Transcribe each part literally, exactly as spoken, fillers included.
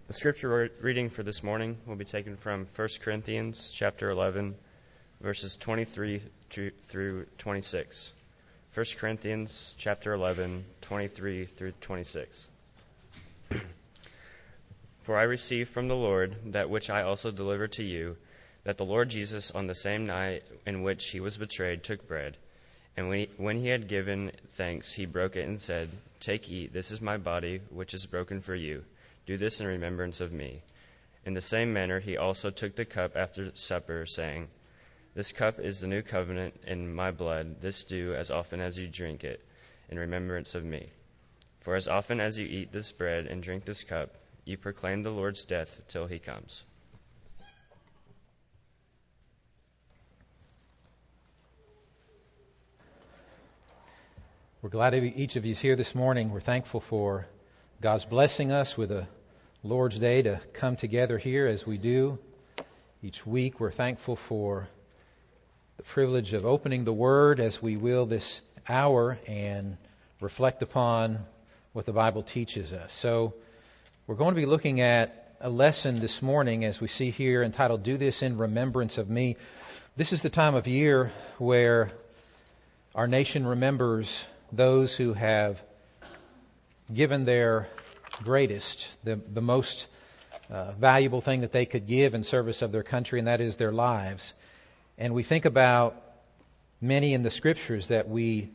The scripture reading for this morning will be taken from First Corinthians chapter eleven, verses twenty-three through twenty-six. First Corinthians chapter eleven, twenty-three through twenty-six. For I received from the Lord that which I also delivered to you, that the Lord Jesus, on the same night in which he was betrayed, took bread. And when he, when he had given thanks, he broke it and said, "Take, eat, this is my body, which is broken for you. Do this in remembrance of me." In the same manner he also took the cup after supper, saying, "This cup is the new covenant in my blood. This do as often as you drink it, in remembrance of me. For as often as you eat this bread and drink this cup, you proclaim the Lord's death till he comes." We're glad each of you is here this morning. We're thankful for God's blessing us with a Lord's Day to come together here as we do each week. We're thankful for the privilege of opening the Word as we will this hour and reflect upon what the Bible teaches us. So we're going to be looking at a lesson this morning, as we see here, entitled, "Do This in Remembrance of Me." This is the time of year where our nation remembers those who have given their greatest, the, the most uh, valuable thing that they could give in service of their country, and that is their lives. And we think about many in the Scriptures that we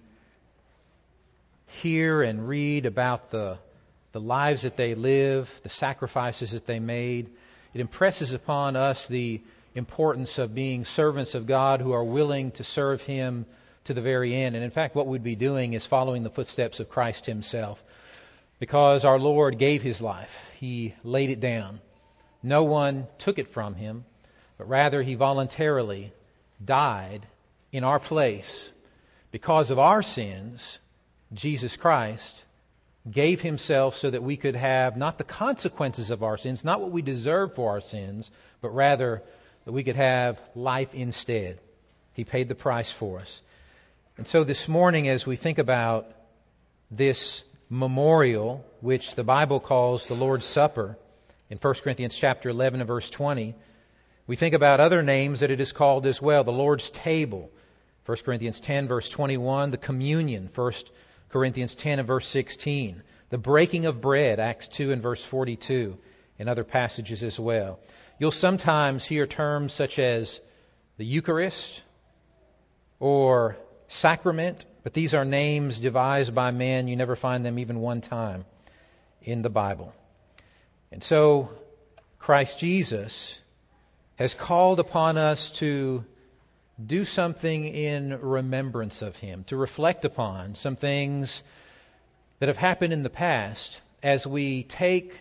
hear and read about the the lives that they live, the sacrifices that they made. It impresses upon us the importance of being servants of God who are willing to serve Him to the very end. And in fact, what we'd be doing is following the footsteps of Christ Himself. Because our Lord gave His life. He laid it down. No one took it from Him, but rather He voluntarily died in our place. Because of our sins, Jesus Christ gave Himself so that we could have not the consequences of our sins, not what we deserve for our sins, but rather that we could have life instead. He paid the price for us. And so this morning, as we think about this memorial, which the Bible calls the Lord's Supper, in First Corinthians chapter eleven and verse twenty, we think about other names that it is called as well. The Lord's table, First Corinthians ten verse twenty-one, the communion, First Corinthians ten and verse sixteen, the breaking of bread, Acts two and verse forty-two, and other passages as well. You'll sometimes hear terms such as the Eucharist or sacrament, but these are names devised by men. You never find them even one time in the Bible. And so Christ Jesus has called upon us to do something in remembrance of Him, to reflect upon some things that have happened in the past as we take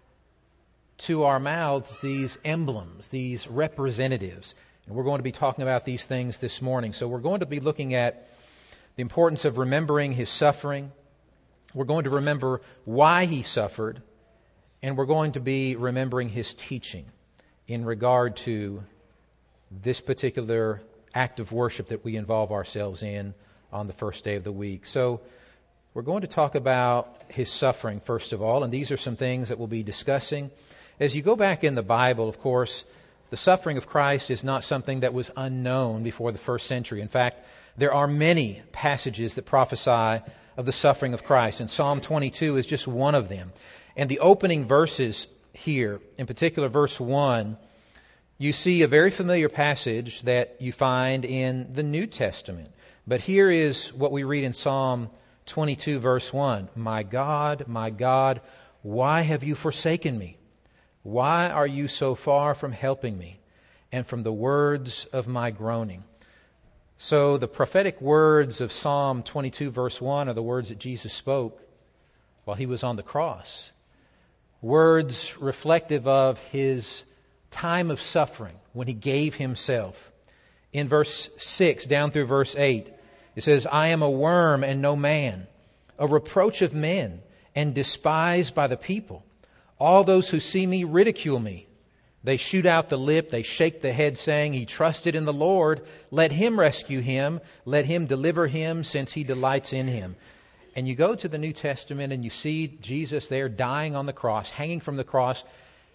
to our mouths these emblems, these representatives. And we're going to be talking about these things this morning. So we're going to be looking at the importance of remembering His suffering. We're going to remember why He suffered. And we're going to be remembering His teaching in regard to this particular act of worship that we involve ourselves in on the first day of the week. So we're going to talk about His suffering first of all. And these are some things that we'll be discussing. As you go back in the Bible, of course, the suffering of Christ is not something that was unknown before the first century. In fact, there are many passages that prophesy of the suffering of Christ, and Psalm twenty-two is just one of them. And the opening verses here, in particular verse one, you see a very familiar passage that you find in the New Testament. But here is what we read in Psalm twenty-two verse one. "My God, my God, why have you forsaken me? Why are you so far from helping me and from the words of my groaning?" So the prophetic words of Psalm twenty-two verse one are the words that Jesus spoke while He was on the cross. Words reflective of His time of suffering when He gave Himself. In verse six down through verse eight, it says, "I am a worm and no man, a reproach of men and despised by the people. All those who see me ridicule me. They shoot out the lip, they shake the head, saying, 'He trusted in the Lord. Let Him rescue him. Let Him deliver him, since He delights in him.'" And you go to the New Testament and you see Jesus there dying on the cross, hanging from the cross.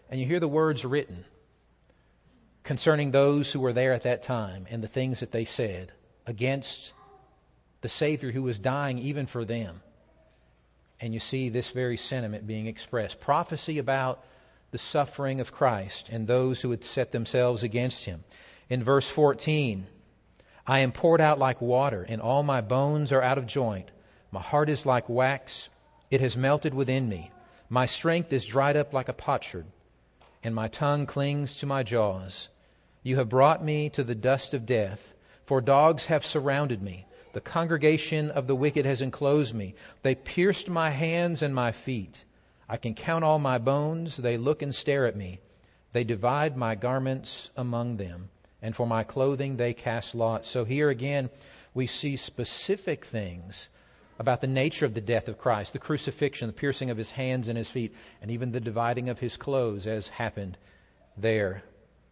and you hear the words written concerning those who were there at that time and the things that they said against the Savior who was dying even for them. And you see this very sentiment being expressed. Prophecy about the suffering of Christ and those who would set themselves against Him. In verse fourteen, I am poured out like water, and all my bones are out of joint. My heart is like wax, it has melted within me. My strength is dried up like a potsherd, and my tongue clings to my jaws. You have brought me to the dust of death, for dogs have surrounded me. The congregation of the wicked has enclosed me. They pierced my hands and my feet. I can count all my bones. They look and stare at me. They divide my garments among them, and for my clothing they cast lots. So here again we see specific things about the nature of the death of Christ, the crucifixion, the piercing of His hands and His feet, and even the dividing of His clothes as happened there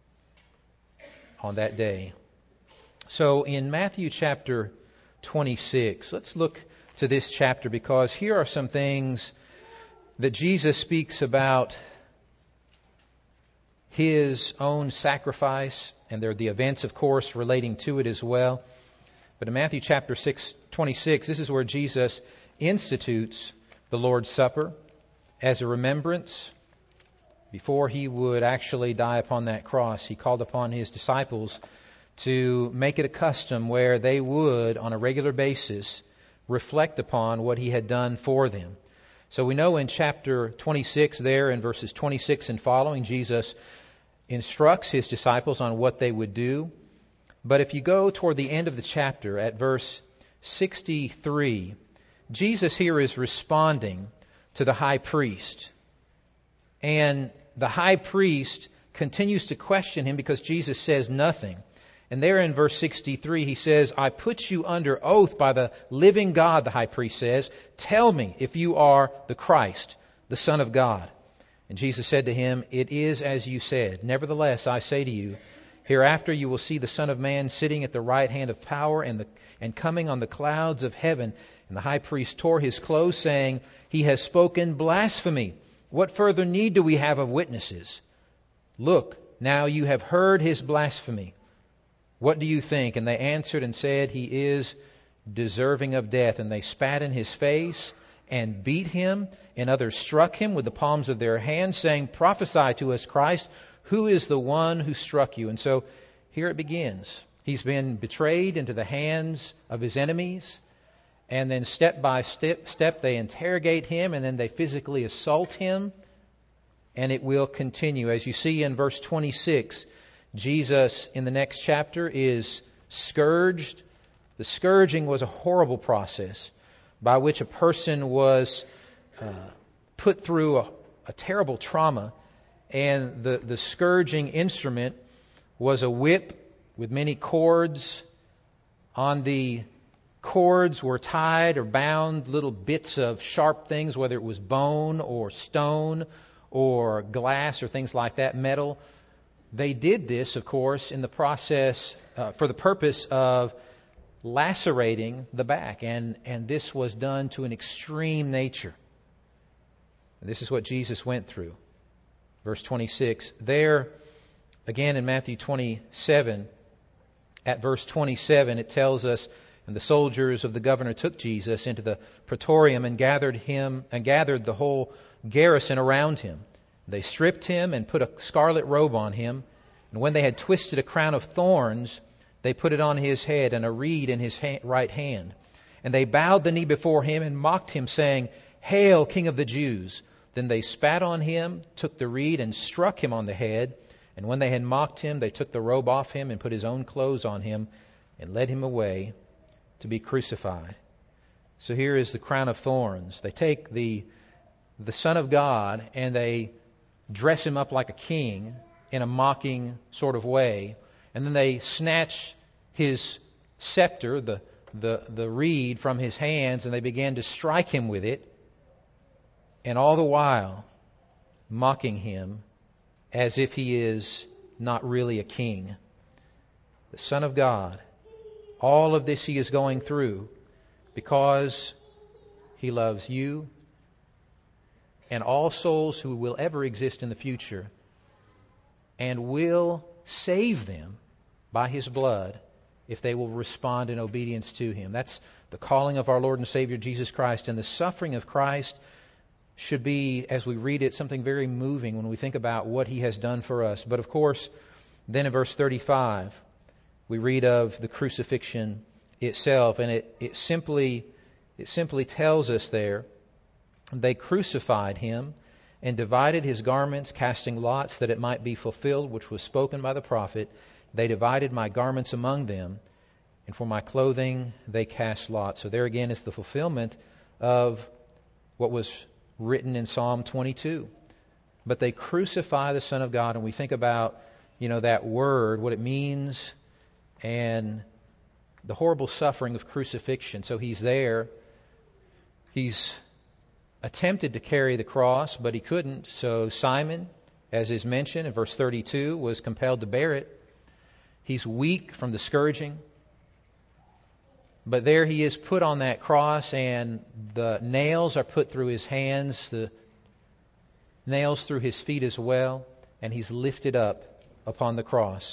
on that day. So in Matthew chapter twenty-six, let's look to this chapter, because here are some things that Jesus speaks about His own sacrifice, and there are the events, of course, relating to it as well. But in Matthew chapter six, twenty-six, this is where Jesus institutes the Lord's Supper as a remembrance. Before He would actually die upon that cross, He called upon His disciples to make it a custom where they would, on a regular basis, reflect upon what He had done for them. So we know in chapter twenty-six there, in verses twenty-six and following, Jesus instructs His disciples on what they would do. But if you go toward the end of the chapter at verse sixty-three, Jesus here is responding to the high priest. And the high priest continues to question Him because Jesus says nothing. And there in verse sixty-three, He says, I put you under oath by the living God, the high priest says. Tell me if you are the Christ, the Son of God. And Jesus said to him, it is as you said. Nevertheless, I say to you, hereafter you will see the Son of Man sitting at the right hand of power and, the, and coming on the clouds of heaven. And the high priest tore his clothes, saying, He has spoken blasphemy. What further need do we have of witnesses? Look, now you have heard his blasphemy. What do you think? And they answered and said, He is deserving of death. And they spat in His face and beat Him. And others struck Him with the palms of their hands, saying, Prophesy to us, Christ, who is the one who struck you? And so here it begins. He's been betrayed into the hands of His enemies. And then step by step, step they interrogate Him, and then they physically assault Him. And it will continue. As you see in verse twenty-six, Jesus, in the next chapter, is scourged. The scourging was a horrible process by which a person was uh, put through a, a terrible trauma. And the, the scourging instrument was a whip with many cords. On the cords were tied or bound little bits of sharp things, whether it was bone or stone or glass or things like that, metal. They did this, of course, in the process uh, for the purpose of lacerating the back. And, and this was done to an extreme nature. And this is what Jesus went through. Verse twenty-six. There, again in Matthew twenty-seven, at verse twenty-seven, it tells us, and the soldiers of the governor took Jesus into the praetorium and gathered him and gathered the whole garrison around Him. They stripped Him and put a scarlet robe on Him. And when they had twisted a crown of thorns, they put it on His head and a reed in His ha- right hand. And they bowed the knee before Him and mocked Him, saying, Hail, King of the Jews! Then they spat on Him, took the reed and struck Him on the head. And when they had mocked Him, they took the robe off Him and put His own clothes on Him and led Him away to be crucified. So here is the crown of thorns. They take the, the Son of God and they dress Him up like a king in a mocking sort of way. And then they snatch His scepter, the, the, the reed, from His hands, and they began to strike Him with it. And all the while mocking Him as if He is not really a king. The Son of God. All of this He is going through because He loves you and all souls who will ever exist in the future and will save them by his blood if they will respond in obedience to him. That's the calling of our Lord and Savior Jesus Christ. And the suffering of Christ should be, as we read it, something very moving when we think about what he has done for us. But of course, then in verse thirty-five, we read of the crucifixion itself, and it, it simply it simply tells us there, they crucified him and divided his garments, casting lots that it might be fulfilled, which was spoken by the prophet. They divided my garments among them, and for my clothing they cast lots. So there again is the fulfillment of what was written in Psalm twenty-two. But they crucify the Son of God, and we think about, you know, that word, what it means, and the horrible suffering of crucifixion. So he's there. He's attempted to carry the cross, but he couldn't. So Simon, as is mentioned in verse thirty-two, was compelled to bear it. He's weak from the scourging. But there he is put on that cross, and the nails are put through his hands, the nails through his feet as well, and he's lifted up upon the cross.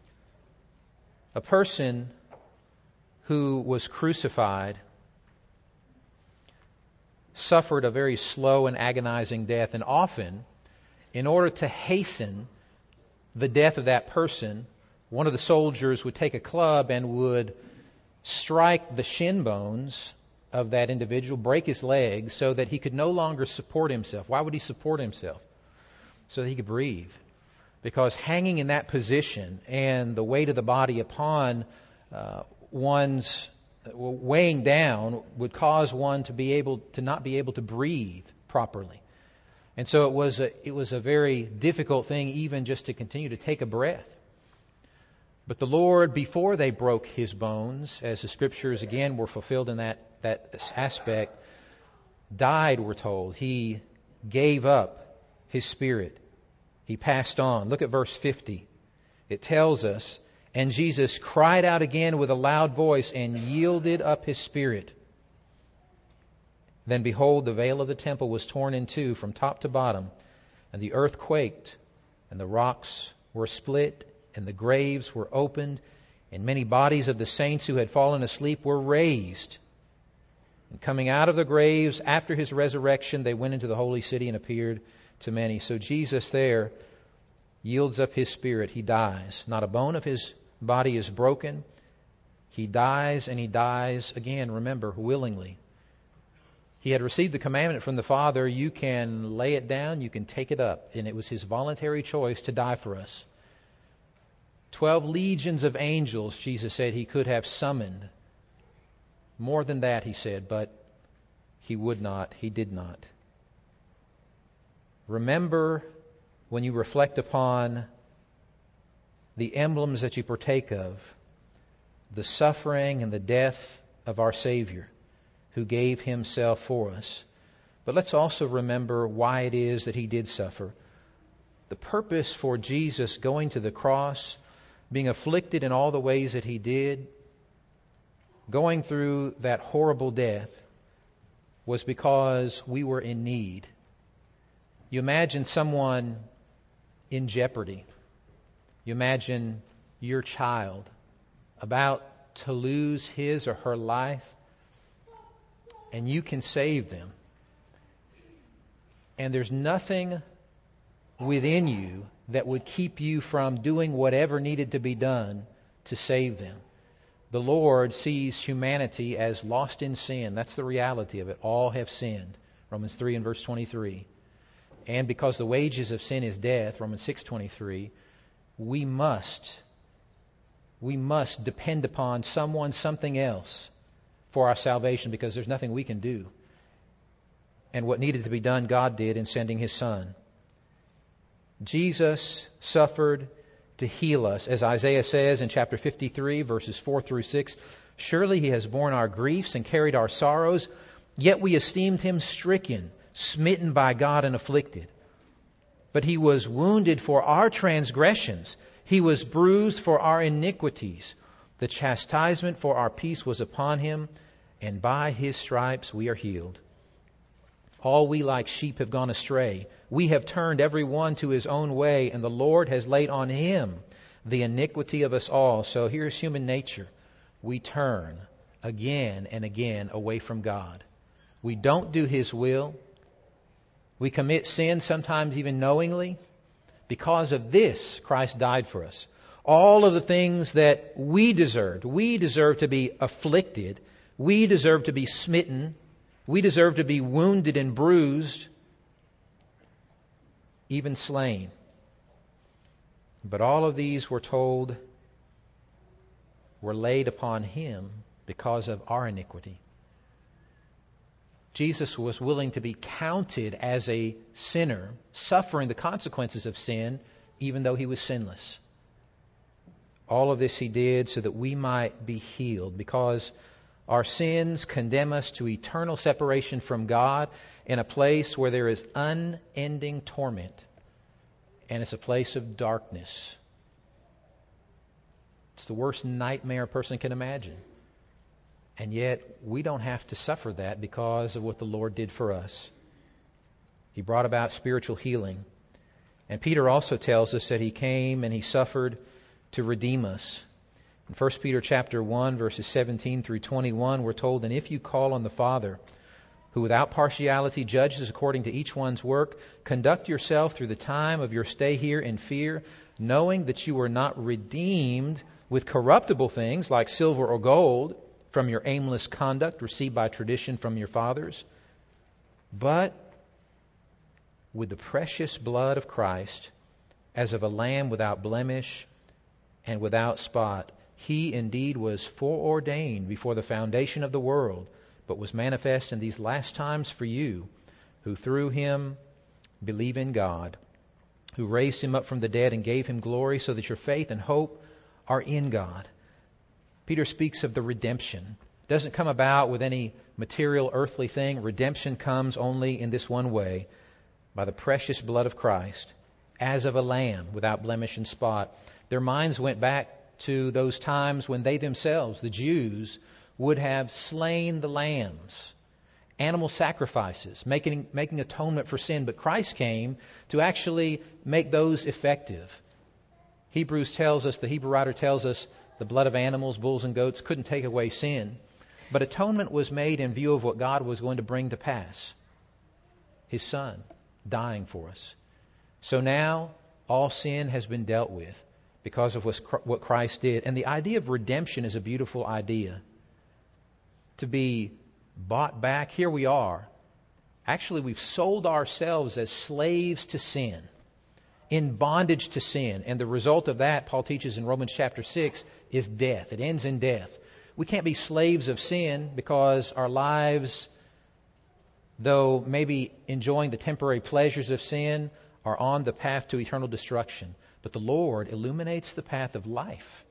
A person who was crucified suffered a very slow and agonizing death, and often, in order to hasten the death of that person, one of the soldiers would take a club and would strike the shin bones of that individual, break his legs, so that he could no longer support himself. Why would he support himself? So that he could breathe. Because hanging in that position and the weight of the body upon uh, one's weighing down would cause one to be able to not be able to breathe properly. And so it was a, it was a very difficult thing even just to continue to take a breath. But the Lord, before they broke his bones, as the Scriptures again were fulfilled in that, that aspect, died, we're told. He gave up his spirit. He passed on. Look at verse fifty. It tells us, and Jesus cried out again with a loud voice and yielded up his spirit. Then behold, the veil of the temple was torn in two from top to bottom, and the earth quaked, and the rocks were split, and the graves were opened, and many bodies of the saints who had fallen asleep were raised. And coming out of the graves after his resurrection, they went into the holy city and appeared to many. So Jesus there yields up his spirit. He dies. Not a bone of his body is broken. He dies, and he dies, again, remember, willingly. He had received the commandment from the Father, you can lay it down, you can take it up. And it was his voluntary choice to die for us. Twelve legions of angels, Jesus said, he could have summoned. More than that, he said, but he would not. He did not. Remember, when you reflect upon the emblems that you partake of, the suffering and the death of our Savior, who gave himself for us. But let's also remember why it is that he did suffer. The purpose for Jesus going to the cross, being afflicted in all the ways that he did, going through that horrible death, was because we were in need. You imagine someone in jeopardy. You imagine your child about to lose his or her life, and you can save them. And there's nothing within you that would keep you from doing whatever needed to be done to save them. The Lord sees humanity as lost in sin. That's the reality of it. All have sinned. Romans three and verse twenty-three. And because the wages of sin is death, Romans six twenty-three, we must, we must depend upon someone, something else for our salvation, because there's nothing we can do. And what needed to be done, God did in sending his Son. Jesus suffered to heal us. As Isaiah says in chapter fifty-three, verses four through six, surely he has borne our griefs and carried our sorrows, yet we esteemed him stricken, smitten by God and afflicted. But he was wounded for our transgressions. He was bruised for our iniquities. The chastisement for our peace was upon him, and by his stripes we are healed. All we like sheep have gone astray. We have turned every one to his own way, and the Lord has laid on him the iniquity of us all. So here's human nature. We turn again and again away from God. We don't do his will. We commit sin, sometimes even knowingly. Because of this, Christ died for us. All of the things that we deserved. We deserve to be afflicted. We deserve to be smitten. We deserve to be wounded and bruised, even slain. But all of these, we're told, were laid upon him because of our iniquity. Jesus was willing to be counted as a sinner, suffering the consequences of sin, even though he was sinless. All of this he did so that we might be healed, because our sins condemn us to eternal separation from God in a place where there is unending torment, and it's a place of darkness. It's the worst nightmare a person can imagine. And yet, we don't have to suffer that because of what the Lord did for us. He brought about spiritual healing. And Peter also tells us that he came and he suffered to redeem us. In First Peter chapter one, verses seventeen through twenty-one, we're told, "And if you call on the Father, who without partiality judges according to each one's work, conduct yourself through the time of your stay here in fear, knowing that you were not redeemed with corruptible things like silver or gold from your aimless conduct received by tradition from your fathers, but with the precious blood of Christ, as of a lamb without blemish and without spot. He indeed was foreordained before the foundation of the world, but was manifest in these last times for you, who through him believe in God, who raised him up from the dead and gave him glory, so that your faith and hope are in God." Peter speaks of the redemption. It doesn't come about with any material earthly thing. Redemption comes only in this one way, by the precious blood of Christ, as of a lamb without blemish and spot. Their minds went back to those times when they themselves, the Jews, would have slain the lambs, animal sacrifices, making, making atonement for sin. But Christ came to actually make those effective. Hebrews tells us, the Hebrew writer tells us, the blood of animals, bulls and goats couldn't take away sin. But atonement was made in view of what God was going to bring to pass. His Son dying for us. So now all sin has been dealt with because of what Christ did. And the idea of redemption is a beautiful idea. To be bought back. Here we are. Actually, we've sold ourselves as slaves to sin, in bondage to sin. And the result of that, Paul teaches in Romans chapter six, is death. It ends in death. We can't be slaves of sin because our lives, though maybe enjoying the temporary pleasures of sin, are on the path to eternal destruction. But the Lord illuminates the path of life.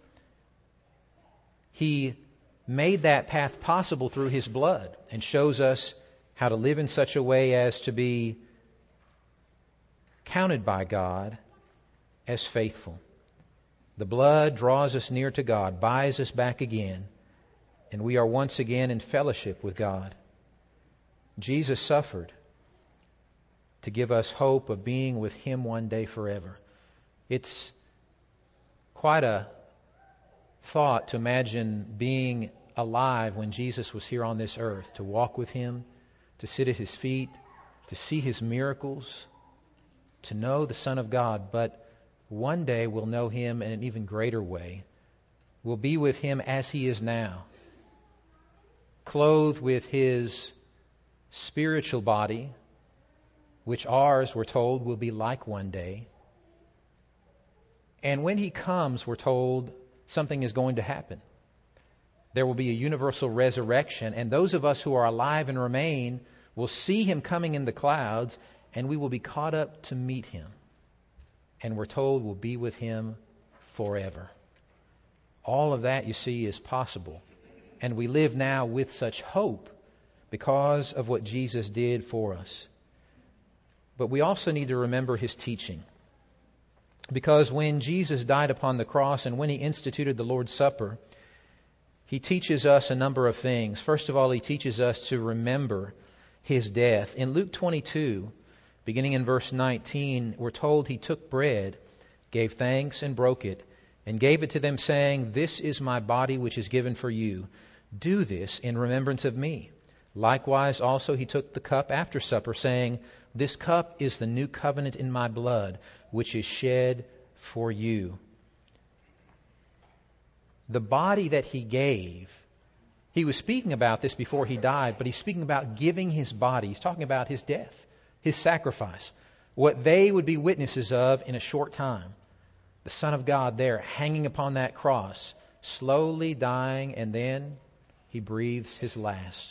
He made that path possible through his blood and shows us how to live in such a way as to be counted by God as faithful. The blood draws us near to God, buys us back again, and we are once again in fellowship with God. Jesus suffered to give us hope of being with him one day forever. It's quite a thought to imagine being alive when Jesus was here on this earth, to walk with him, to sit at his feet, to see his miracles, to know the Son of God. But one day we'll know him in an even greater way. We'll be with him as he is now, clothed with his spiritual body, which ours, we're told, will be like one day. And when he comes, we're told, something is going to happen. There will be a universal resurrection, and those of us who are alive and remain will see him coming in the clouds, and we will be caught up to meet him. And we're told we'll be with him forever. All of that, you see, is possible. And we live now with such hope because of what Jesus did for us. But we also need to remember his teaching. Because when Jesus died upon the cross and when he instituted the Lord's Supper, he teaches us a number of things. First of all, he teaches us to remember his death. In Luke twenty-two, beginning in verse nineteen, we're told he took bread, gave thanks, and broke it, and gave it to them, saying, "This is my body which is given for you. Do this in remembrance of me." Likewise also he took the cup after supper, saying, "This cup is the new covenant in my blood, which is shed for you." The body that he gave, he was speaking about this before he died, but he's speaking about giving his body. He's talking about his death, his sacrifice, what they would be witnesses of in a short time. The Son of God there hanging upon that cross, slowly dying, and then he breathes his last.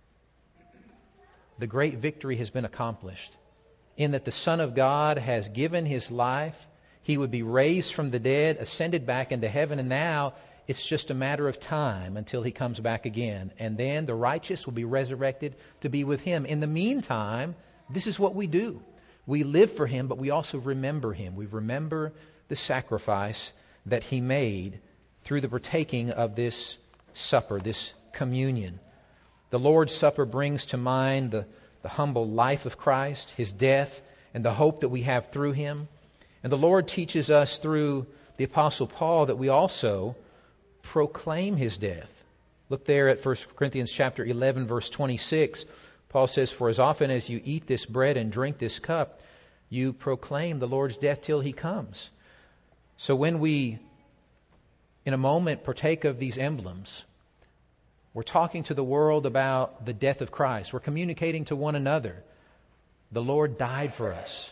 The great victory has been accomplished in that the Son of God has given his life. He would be raised from the dead, ascended back into heaven, and now it's just a matter of time until he comes back again. And then the righteous will be resurrected to be with him. In the meantime, this is what we do. We live for him, but we also remember him. We remember the sacrifice that he made through the partaking of this supper, this communion. The Lord's Supper brings to mind the, the humble life of Christ, his death, and the hope that we have through him. And the Lord teaches us through the Apostle Paul that we also proclaim his death. Look there at First Corinthians chapter eleven, verse twenty-six. Paul says, "For as often as you eat this bread and drink this cup, you proclaim the Lord's death till he comes." So when we, in a moment, partake of these emblems, we're talking to the world about the death of Christ. We're communicating to one another. The Lord died for us.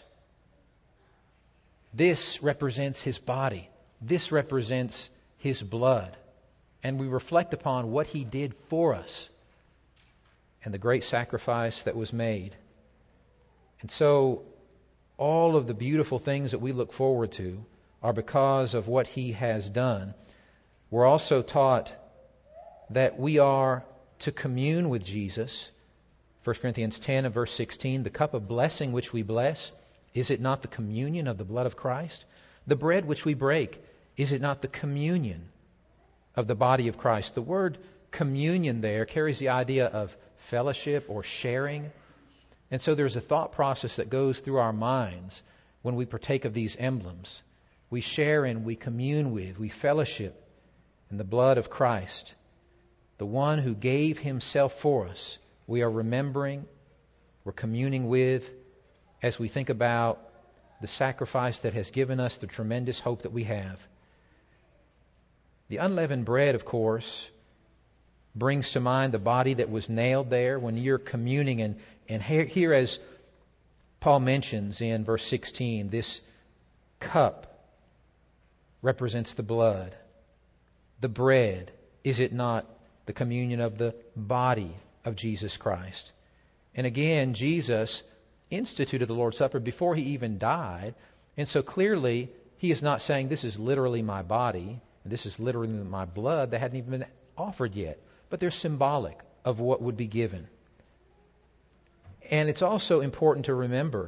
This represents his body. This represents his blood. And we reflect upon what he did for us and the great sacrifice that was made. And so all of the beautiful things that we look forward to are because of what he has done. We're also taught that we are to commune with Jesus. First Corinthians ten and verse sixteen, "The cup of blessing which we bless, is it not the communion of the blood of Christ? The bread which we break, is it not the communion of the body of Christ?" The word communion there carries the idea of fellowship or sharing. And so there's a thought process that goes through our minds when we partake of these emblems. We share in, we commune with, we fellowship in the blood of Christ, the one who gave himself for us. We are remembering, we're communing with, as we think about the sacrifice that has given us the tremendous hope that we have. The unleavened bread, of course, brings to mind the body that was nailed there when you're communing. And, and here, here, as Paul mentions in verse sixteen, this cup represents the blood. The bread, is it not the communion of the body of Jesus Christ? And again, Jesus instituted the Lord's Supper before he even died. And so clearly, he is not saying this is literally my body, and this is literally my blood that hadn't even been offered yet. But they're symbolic of what would be given. And it's also important to remember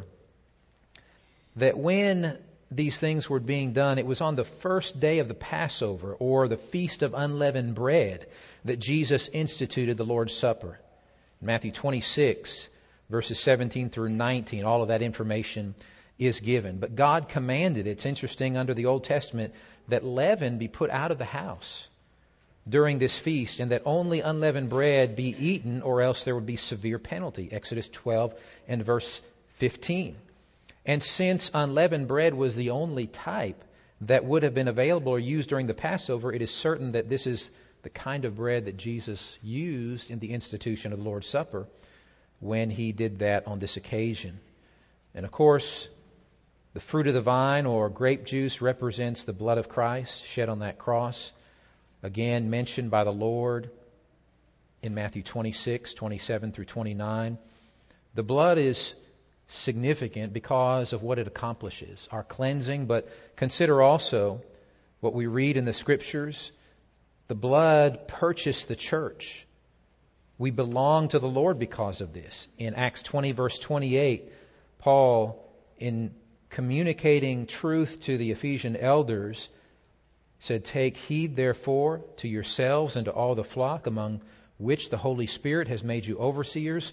that when these things were being done, it was on the first day of the Passover, or the Feast of Unleavened Bread, that Jesus instituted the Lord's Supper. In Matthew twenty-six, verses seventeen through nineteen, all of that information is given. But God commanded, it's interesting under the Old Testament, that leaven be put out of the house during this feast, and that only unleavened bread be eaten, or else there would be severe penalty. Exodus twelve and verse fifteen. And since unleavened bread was the only type that would have been available or used during the Passover, it is certain that this is the kind of bread that Jesus used in the institution of the Lord's Supper when he did that on this occasion. And of course, the fruit of the vine or grape juice represents the blood of Christ shed on that cross, again mentioned by the Lord in Matthew twenty-six, twenty-seven through twenty-nine. The blood is significant because of what it accomplishes, our cleansing, but consider also what we read in the Scriptures. The blood purchased the church. We belong to the Lord because of this. In Acts twenty, verse twenty-eight, Paul, in communicating truth to the Ephesian elders, said, "Take heed, therefore, to yourselves and to all the flock among which the Holy Spirit has made you overseers,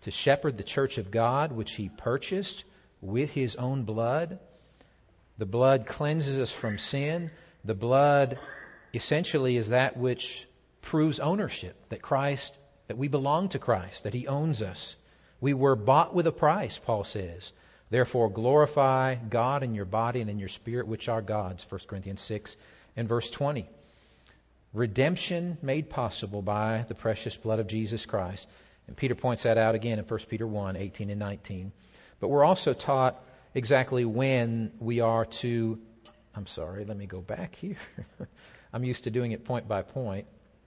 to shepherd the church of God, which he purchased with his own blood. The blood cleanses us from sin. The blood essentially is that which proves ownership, that Christ, that we belong to Christ, that he owns us. We were bought with a price, Paul says. Therefore, glorify God in your body and in your spirit, which are God's, First Corinthians six and verse twenty. Redemption made possible by the precious blood of Jesus Christ. And Peter points that out again in First Peter one, eighteen and nineteen. But we're also taught exactly when we are to... I'm sorry, let me go back here. I'm used to doing it point by point.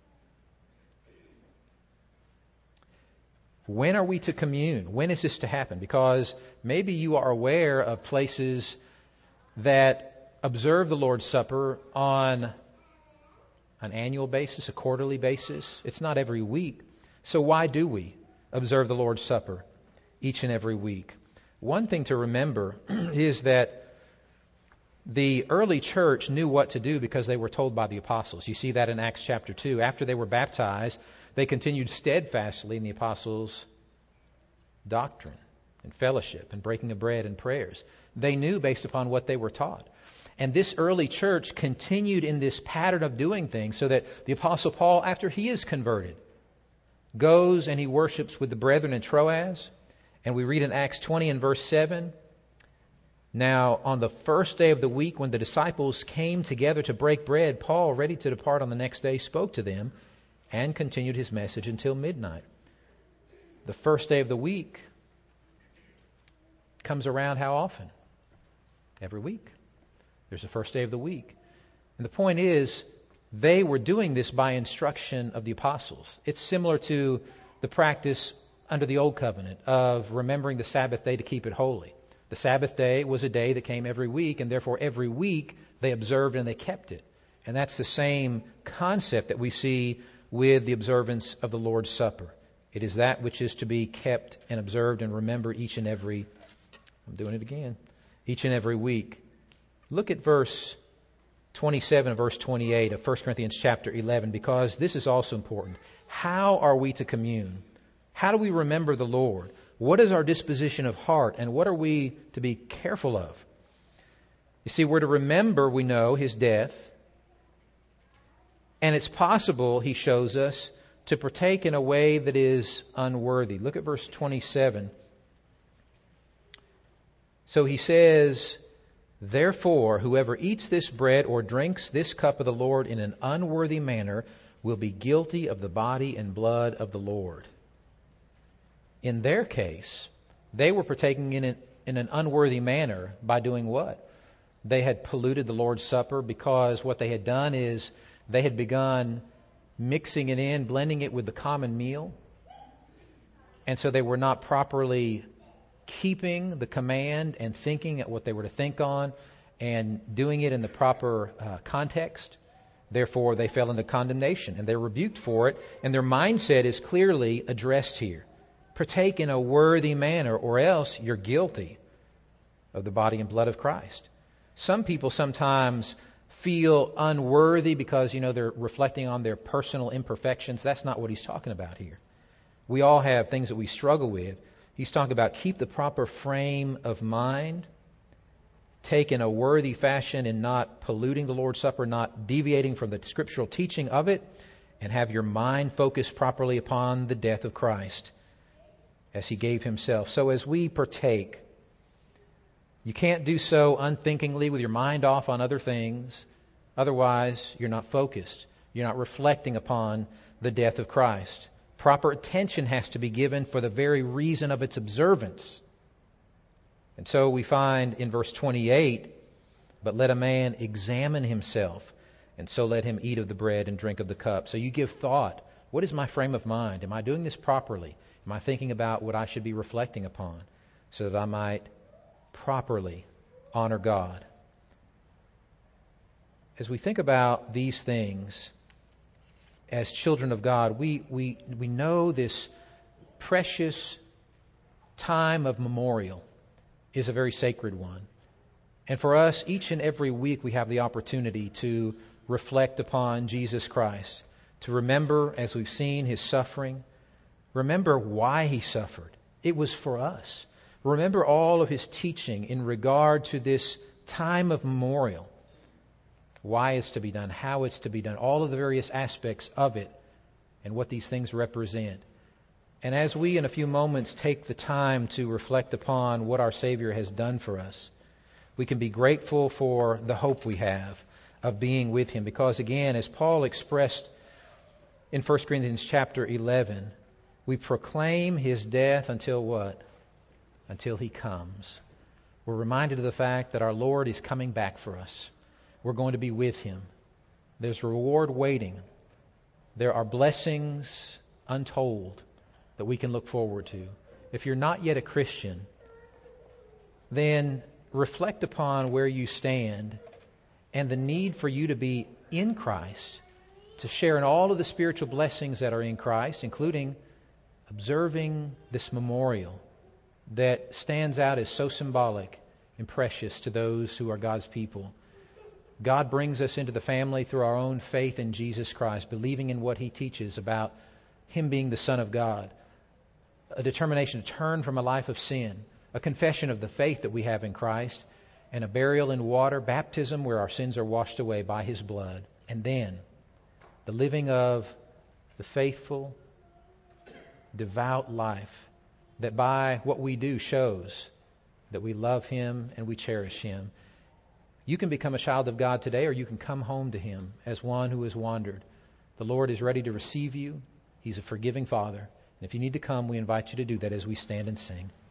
When are we to commune? When is this to happen? Because maybe you are aware of places that observe the Lord's Supper on an annual basis, a quarterly basis. It's not every week. So why do we observe the Lord's Supper each and every week? One thing to remember is that the early church knew what to do because they were told by the apostles. You see that in Acts chapter two. After they were baptized, they continued steadfastly in the apostles' doctrine and fellowship and breaking of bread and prayers. They knew based upon what they were taught. And this early church continued in this pattern of doing things so that the Apostle Paul, after he is converted, goes and he worships with the brethren in Troas. And we read in Acts twenty and verse seven, now on the first day of the week when the disciples came together to break bread, Paul, ready to depart on the next day, spoke to them and continued his message until midnight. The first day of the week comes around how often? Every week. There's the first day of the week. And the point is, they were doing this by instruction of the apostles. It's similar to the practice under the Old Covenant of remembering the Sabbath day to keep it holy. The Sabbath day was a day that came every week, and therefore every week they observed and they kept it. And that's the same concept that we see with the observance of the Lord's Supper. It is that which is to be kept and observed and remembered each and every, I'm doing it again, each and every week. Look at verse twenty-seven and verse twenty-eight of First Corinthians chapter eleven, because this is also important. How are we to commune? How do we remember the Lord? What is our disposition of heart, and what are we to be careful of? You see, we're to remember, we know, his death. And it's possible, he shows us, to partake in a way that is unworthy. Look at verse twenty-seven. So he says, therefore, whoever eats this bread or drinks this cup of the Lord in an unworthy manner will be guilty of the body and blood of the Lord. In their case, they were partaking in an, in an unworthy manner by doing what? They had polluted the Lord's Supper because what they had done is they had begun mixing it in, blending it with the common meal. And so they were not properly keeping the command and thinking at what they were to think on and doing it in the proper uh, context. Therefore, they fell into condemnation and they're rebuked for it. And their mindset is clearly addressed here. Partake in a worthy manner, or else you're guilty of the body and blood of Christ. Some people sometimes feel unworthy because, you know, they're reflecting on their personal imperfections. That's not what he's talking about here. We all have things that we struggle with. He's talking about keep the proper frame of mind, take in a worthy fashion in not polluting the Lord's Supper, not deviating from the scriptural teaching of it, and have your mind focused properly upon the death of Christ as he gave himself. So as we partake, you can't do so unthinkingly with your mind off on other things. Otherwise, you're not focused. You're not reflecting upon the death of Christ. Proper attention has to be given for the very reason of its observance. And so we find in verse twenty-eight, but let a man examine himself, and so let him eat of the bread and drink of the cup. So you give thought. What is my frame of mind? Am I doing this properly? Am I thinking about what I should be reflecting upon so that I might properly honor God? As we think about these things as children of God, we, we, we know this precious time of memorial is a very sacred one. And for us, each and every week we have the opportunity to reflect upon Jesus Christ, to remember, as we've seen, his suffering. Remember why he suffered. It was for us. Remember all of his teaching in regard to this time of memorial. Why it's to be done, how it's to be done, all of the various aspects of it, and what these things represent. And as we in a few moments take the time to reflect upon what our Savior has done for us, we can be grateful for the hope we have of being with him. Because again, as Paul expressed in First Corinthians chapter eleven, we proclaim his death until what? Until he comes. We're reminded of the fact that our Lord is coming back for us. We're going to be with him. There's reward waiting. There are blessings untold that we can look forward to. If you're not yet a Christian, then reflect upon where you stand and the need for you to be in Christ, to share in all of the spiritual blessings that are in Christ, including observing this memorial that stands out as so symbolic and precious to those who are God's people. God brings us into the family through our own faith in Jesus Christ, believing in what he teaches about him being the Son of God, a determination to turn from a life of sin, a confession of the faith that we have in Christ, and a burial in water, baptism where our sins are washed away by his blood, and then the living of the faithful, devout life that by what we do shows that we love him and we cherish him. You can become a child of God today, or you can come home to him as one who has wandered. The Lord is ready to receive you. He's a forgiving Father. And if you need to come, we invite you to do that as we stand and sing.